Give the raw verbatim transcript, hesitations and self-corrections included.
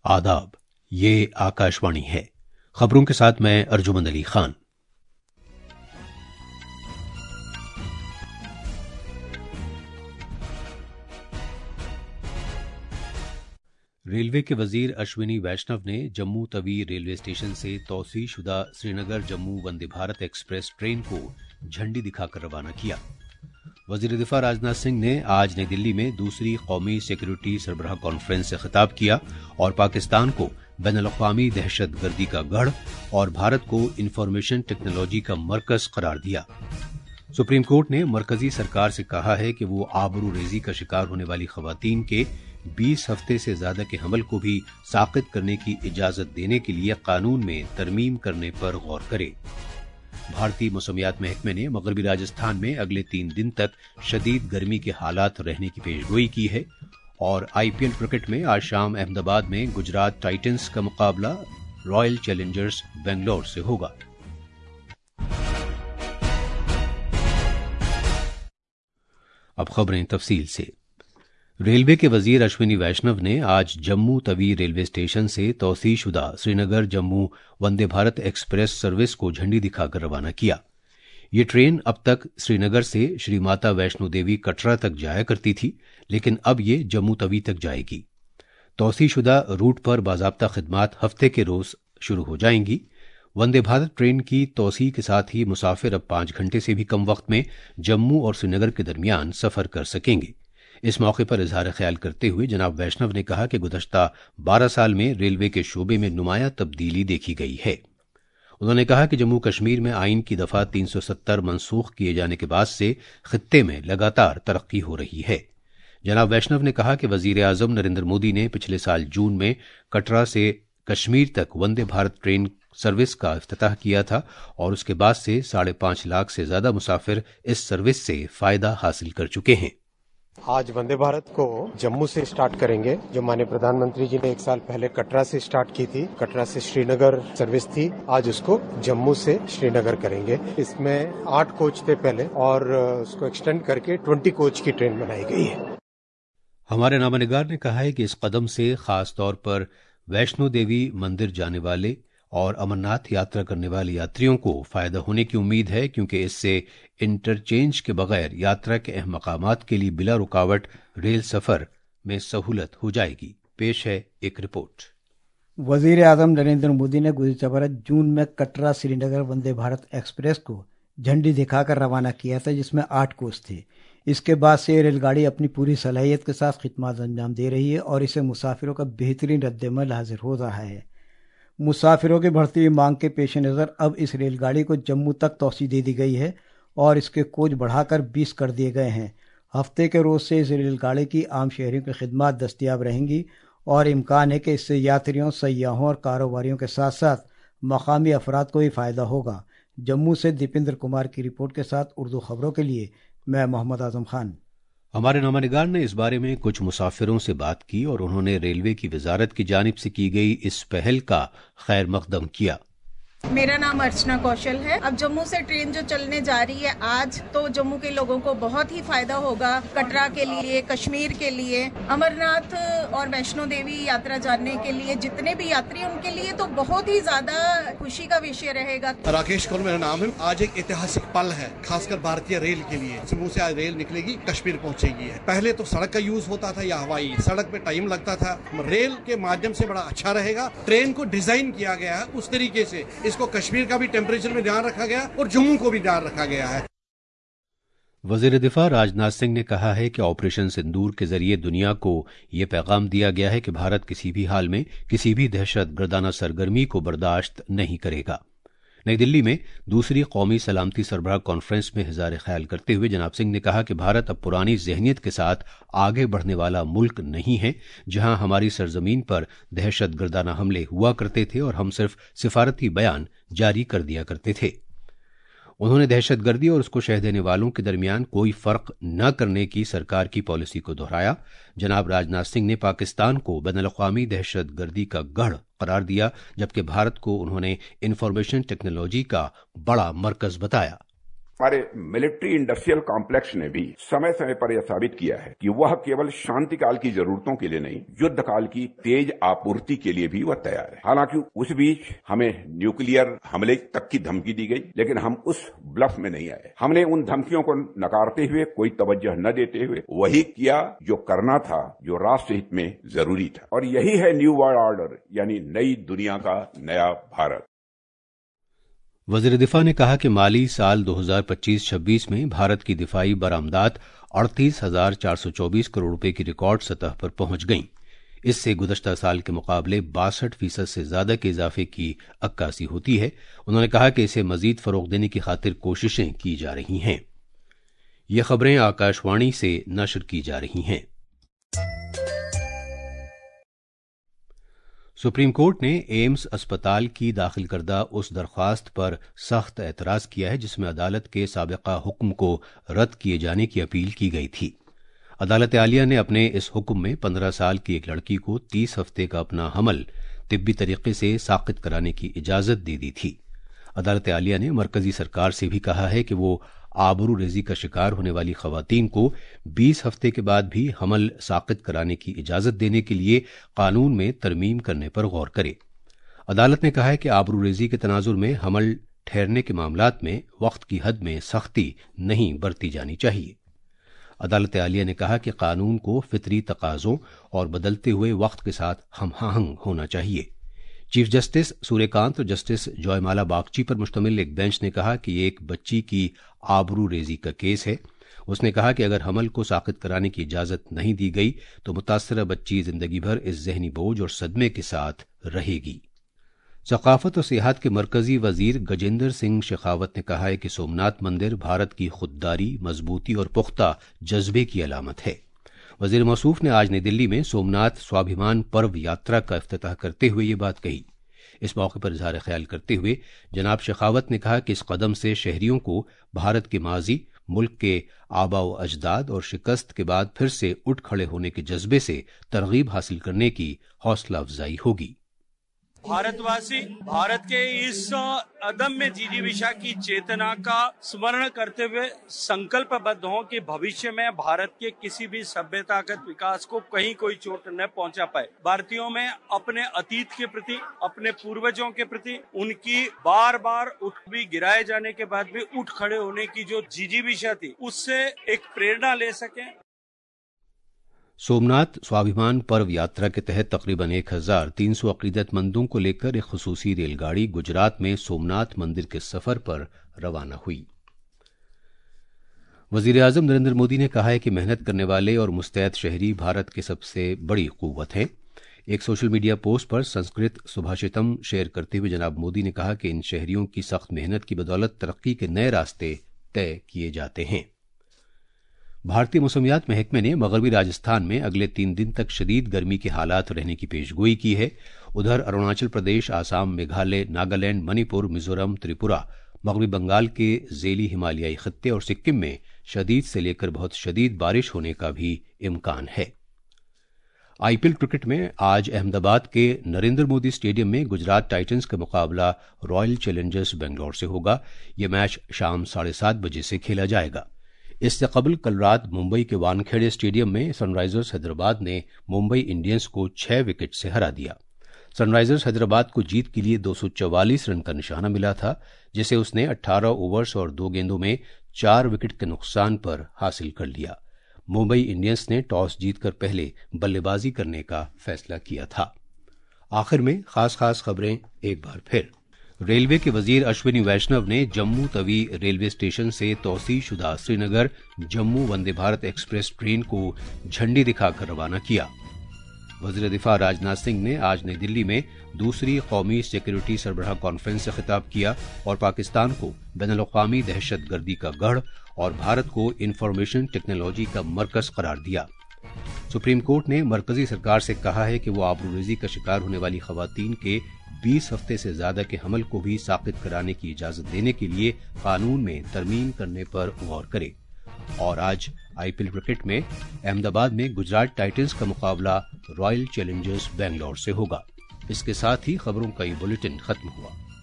आदाब, ये आकाशवाणी है। खबरों के साथ मैं अर्जुमंद अली खान। रेलवे के वजीर अश्विनी वैष्णव ने जम्मू तवी रेलवे स्टेशन से तौसीह शुदा श्रीनगर जम्मू वंदे भारत एक्सप्रेस ट्रेन को झंडी दिखाकर रवाना किया। वजीर दिफा राजनाथ सिंह ने आज नई दिल्ली में दूसरी कौमी सिक्योरिटी सरबराह कॉन्फ्रेंस से खिताब किया और पाकिस्तान को बैनुल-अक़वामी दहशत गर्दी का गढ़ और भारत को इंफॉर्मेशन टेक्नोलॉजी का मरकज करार दिया। सुप्रीम कोर्ट ने मरकजी सरकार से कहा है कि वो आबरू रेजी का शिकार होने वाली खवातीन के बीस हफ्ते से ज्यादा के हमल को भी साक़ित करने की इजाजत देने के लिए कानून में तरमीम करने पर गौर करे। भारतीय मौसमियात महकमे ने मगरबी राजस्थान में अगले तीन दिन तक शदीद गर्मी के हालात रहने की पेशगोई की है और आईपीएल क्रिकेट में आज शाम अहमदाबाद में गुजरात टाइटंस का मुकाबला रॉयल चैलेंजर्स बेंगलोर से होगा। अब खबरें तफसील से। रेलवे के वजीर अश्विनी वैष्णव ने आज जम्मू तवी रेलवे स्टेशन से तौसीह शुदा श्रीनगर जम्मू वंदे भारत एक्सप्रेस सर्विस को झंडी दिखाकर रवाना किया। ये ट्रेन अब तक श्रीनगर से श्री माता वैष्णो देवी कटरा तक जाया करती थी, लेकिन अब ये जम्मू तवी तक जाएगी। तौसीह शुदा रूट पर बाज़ाब्ता खिदमात हफ्ते के रोज शुरू हो जाएंगी। वंदे भारत ट्रेन की तौसीह के साथ ही मुसाफिर अब पांच घंटे से भी कम वक्त में जम्मू और श्रीनगर के दरमियान सफर कर सकेंगे। इस मौके पर इजहार ख्याल करते हुए जनाब वैष्णव ने कहा कि गुज़श्ता बारह साल में रेलवे के शोबे में नुमाया तब्दीली देखी गई है। उन्होंने कहा कि जम्मू कश्मीर में आइन की दफा तीन सौ सत्तर मनसूख किए जाने के बाद से खित्ते में लगातार तरक्की हो रही है। जनाब वैष्णव ने कहा कि वजीर आजम नरेंद्र मोदी ने पिछले साल जून में कटरा से कश्मीर तक वंदे भारत ट्रेन सर्विस का इफ्तिताह किया था और उसके बाद से साढ़े पांच लाख से ज्यादा मुसाफिर इस सर्विस से फायदा हासिल कर चुके हैं। आज वंदे भारत को जम्मू से स्टार्ट करेंगे, जो माननीय प्रधानमंत्री जी ने एक साल पहले कटरा से स्टार्ट की थी। कटरा से श्रीनगर सर्विस थी, आज उसको जम्मू से श्रीनगर करेंगे। इसमें आठ कोच थे पहले और उसको एक्सटेंड करके ट्वेंटी कोच की ट्रेन बनाई गई है। हमारे नामानिगार ने कहा है कि इस कदम से खास तौर पर वैष्णो देवी मंदिर जाने वाले और अमरनाथ यात्रा करने वाले यात्रियों को फायदा होने की उम्मीद है, क्योंकि इससे इंटरचेंज के बगैर यात्रा के अहम मकामात के लिए बिला रुकावट रेल सफर में सहूलत हो जाएगी। पेश है एक रिपोर्ट। वजीर आजम नरेंद्र मोदी ने गुज़श्ता बरस जून में कटरा श्रीनगर वंदे भारत एक्सप्रेस को झंडी दिखाकर रवाना किया था, जिसमें आठ कोच थे। इसके बाद से रेलगाड़ी अपनी पूरी सलाहियत के साथ खिदमत अंजाम दे रही है और इसे मुसाफिरों का बेहतरीन रद्द-ए-अमल हाजिर हो रहा है। मुसाफिरों की बढ़ती हुई मांग के पेश नज़र अब इस रेलगाड़ी को जम्मू तक तौसीह दे दी गई है और इसके कोच बढ़ाकर बीस कर दिए गए हैं। हफ्ते के रोज से इस रेलगाड़ी की आम शहरियों की खिदमत दस्तियाब रहेंगी और इम्कान है कि इससे यात्रियों, सयाहों और कारोबारियों के साथ साथ मकामी अफराद को भी फ़ायदा होगा। जम्मू से दीपेंद्र कुमार की रिपोर्ट के साथ उर्दू खबरों के लिए मैं मोहम्मद आजम खान। हमारे नामानिगार ने इस बारे में कुछ मुसाफिरों से बात की और उन्होंने रेलवे की वजारत की जानिब से की गई इस पहल का खैर मकदम किया। मेरा नाम अर्चना कौशल है। अब जम्मू से ट्रेन जो चलने जा रही है आज, तो जम्मू के लोगों को बहुत ही फायदा होगा। कटरा के लिए, कश्मीर के लिए, अमरनाथ और वैष्णो देवी यात्रा जानने के लिए जितने भी यात्री, उनके लिए तो बहुत ही ज्यादा खुशी का विषय रहेगा। राकेश कौर मेरा नाम है। आज एक ऐतिहासिक पल है, खासकर भारतीय रेल के लिए। जम्मू से आज रेल निकलेगी, कश्मीर पहुंचेगी। पहले तो सड़क का यूज होता था या हवाई, सड़क पे टाइम लगता था। रेल के माध्यम से बड़ा अच्छा रहेगा। ट्रेन को डिजाइन किया गया है उस तरीके से, इसको कश्मीर का भी टेम्परेचर में ध्यान रखा गया और जम्मू को भी ध्यान रखा गया है। वजीर दिफा राजनाथ सिंह ने कहा है कि ऑपरेशन सिंदूर के जरिए दुनिया को यह पैगाम दिया गया है कि भारत किसी भी हाल में किसी भी दहशत गर्दाना सरगर्मी को बर्दाश्त नहीं करेगा। नई दिल्ली में दूसरी कौमी सलामती सरबराह कॉन्फ्रेंस में इज़हार ख्याल करते हुए जनाब सिंह ने कहा कि भारत अब पुरानी जहनीत के साथ आगे बढ़ने वाला मुल्क नहीं है, जहां हमारी सरजमीन पर दहशत गर्दाना हमले हुआ करते थे और हम सिर्फ सिफारती बयान जारी कर दिया करते थे। उन्होंने दहशत गर्दी और उसको शह देने वालों के दरमियान कोई फर्क न करने की सरकार की पॉलिसी को दोहराया। जनाब राजनाथ सिंह ने पाकिस्तान को बैनुल-अक़वामी दहशत गर्दी का गढ़ करार दिया, जबकि भारत को उन्होंने इंफॉर्मेशन टेक्नोलॉजी का बड़ा मरकज बताया। हमारे मिलिट्री इंडस्ट्रियल कॉम्प्लेक्स ने भी समय समय पर यह साबित किया है कि वह केवल शांति काल की जरूरतों के लिए नहीं, युद्ध काल की तेज आपूर्ति के लिए भी वह तैयार है। हालांकि उस बीच हमें न्यूक्लियर हमले तक की धमकी दी गई, लेकिन हम उस ब्लफ में नहीं आए। हमने उन धमकियों को नकारते हुए, कोई तवज्जो न देते हुए वही किया जो करना था, जो राष्ट्र हित में जरूरी था। और यही है न्यू वर्ल्ड ऑर्डर, यानी नई दुनिया का नया भारत। वजीर दिफा ने कहा कि माली साल दो हज़ार पच्चीस छब्बीस में भारत की दिफाई बरामदात अड़तीस हजार चार सौ चौबीस करोड़ रुपए की रिकॉर्ड सतह पर पहुंच गईं। इससे गुज़श्ता साल के मुकाबले बासठ फीसद से ज्यादा के इजाफे की अक्कासी होती है। उन्होंने कहा कि इसे मजीद फरोग देने की खातिर कोशिशें की जा रही हैं। ये खबरें आकाशवाणी से नशर की जा रही हैं। सुप्रीम कोर्ट ने एम्स अस्पताल की दाखिल करदा उस दरख्वास्त पर सख्त एतराज किया है जिसमें अदालत के साबिका हुक्म को रद्द किए जाने की अपील की गई थी। अदालत आलिया ने अपने इस हुक्म में पंद्रह साल की एक लड़की को तीस हफ्ते का अपना हमल तिब्बी तरीके से साकित कराने की इजाजत दे दी थी। अदालत आलिया ने मरकजी सरकार से भी कहा है कि वो आबरू रेजी का शिकार होने वाली खवातीन को बीस हफ्ते के बाद भी हमल साकित कराने की इजाजत देने के लिए कानून में तरमीम करने पर गौर करे। अदालत ने कहा है कि आबरू रेजी के तनाजुर में हमल ठहरने के मामलात में वक्त की हद में सख्ती नहीं बरती जानी चाहिए। अदालत आलिया ने कहा कि कानून को फितरी तकाजों और बदलते हुए वक्त के साथ हमआहंग होना चाहिए। चीफ जस्टिस सूर्यकांत और जस्टिस जॉयमाला बागची पर मुश्तमिल एक बेंच ने कहा कि ये एक बच्ची की आबरू रेजी का केस है। उसने कहा कि अगर हमल को साकित कराने की इजाजत नहीं दी गई तो मुतासरा बच्ची जिंदगी भर इस जहनी बोझ और सदमे के साथ रहेगी। सकाफत और सियाहत के मरकजी वजीर गजेंद्र सिंह शेखावत ने कहा है कि सोमनाथ मंदिर भारत की खुददारी, मजबूती और पुख्ता जज्बे की अलामत है। वजीर मौसूफ ने आज नई दिल्ली में सोमनाथ स्वाभिमान पर्व यात्रा का इफ्तिताह करते हुए ये बात कही। इस मौके पर इजहार ख्याल करते हुए जनाब शेखावत ने कहा कि इस कदम से शहरियों को भारत के माजी, मुल्क के आबाओ अजदाद और शिकस्त के बाद फिर से उठ खड़े होने के जज्बे से तरगीब हासिल करने की हौसला अफजाई होगी। भारतवासी भारत के इस अदम्य जिजीविषा की चेतना का स्मरण करते हुए संकल्पबद्ध हों कि भविष्य में भारत के किसी भी सभ्यतागत विकास को कहीं कोई चोट न पहुंचा पाए। भारतीयों में अपने अतीत के प्रति, अपने पूर्वजों के प्रति उनकी बार बार उठ भी गिराए जाने के बाद भी उठ खड़े होने की जो जिजीविषा थी, उससे एक प्रेरणा ले सकें। सोमनाथ स्वाभिमान पर्व यात्रा के तहत तकरीबन एक हजार तीन सौ अकीदतमंदों को लेकर एक खुसूसी रेलगाड़ी गुजरात में सोमनाथ मंदिर के सफर पर रवाना हुई। वजीर आजम नरेंद्र मोदी ने कहा है कि मेहनत करने वाले और मुस्तैद शहरी भारत की सबसे बड़ी कुव्वत हैं। एक सोशल मीडिया पोस्ट पर संस्कृत सुभाषितम शेयर करते हुए जनाब मोदी ने कहा कि इन शहरियों की सख्त मेहनत की बदौलत तरक्की के नए रास्ते तय किए जाते हैं। भारतीय मौसमियात महकमे ने मगरबी राजस्थान में अगले तीन दिन तक शदीद गर्मी के हालात रहने की पेशगोई की है। उधर अरुणाचल प्रदेश, आसाम, मेघालय, नागालैंड, मणिपुर, मिजोरम, त्रिपुरा, मगरबी बंगाल के जेली हिमालयाई खत्ते और सिक्किम में शदीद से लेकर बहुत शदीद बारिश होने का भी इम्कान है। आईपीएल क्रिकेट में आज अहमदाबाद के नरेंद्र मोदी स्टेडियम में गुजरात टाइटंस का मुकाबला रॉयल चैलेंजर्स बेंगलोर से होगा। यह मैच शाम साढ़े सात बजे से खेला जाएगा। इससे कबल कल रात मुंबई के वानखेड़े स्टेडियम में सनराइजर्स हैदराबाद ने मुंबई इंडियंस को छह विकेट से हरा दिया। सनराइजर्स हैदराबाद को जीत के लिए दो सौ चौवालीस रन का निशाना मिला था, जिसे उसने अठारह ओवर्स और दो गेंदों में चार विकेट के नुकसान पर हासिल कर लिया। मुंबई इंडियंस ने टॉस जीतकर पहले बल्लेबाजी करने का फैसला किया था। आखिर में खास खास खबरें एक बार फिर। रेलवे के वजीर अश्विनी वैष्णव ने जम्मू तवी रेलवे स्टेशन से तौसीह शुदा श्रीनगर जम्मू वंदे भारत एक्सप्रेस ट्रेन को झंडी दिखाकर रवाना किया। वजीर दिफा राजनाथ सिंह ने आज नई दिल्ली में दूसरी कौमी सिक्योरिटी सरबराह कॉन्फ्रेंस से खिताब किया और पाकिस्तान को बैनुल-अक़वामी दहशत गर्दी का गढ़ और भारत को इंफॉर्मेशन टेक्नोलॉजी का मरकज करार दिया। सुप्रीम कोर्ट ने मरकजी सरकार से कहा है कि वो आबरूरेजी का शिकार होने वाली खवातीन के बीस हफ्ते से ज्यादा के हमल को भी साकित कराने की इजाजत देने के लिए कानून में तरमीम करने पर गौर करे। और आज आईपीएल क्रिकेट में अहमदाबाद में गुजरात टाइटंस का मुकाबला रॉयल चैलेंजर्स बेंगलोर से होगा। इसके साथ ही खबरों का ये बुलेटिन खत्म हुआ।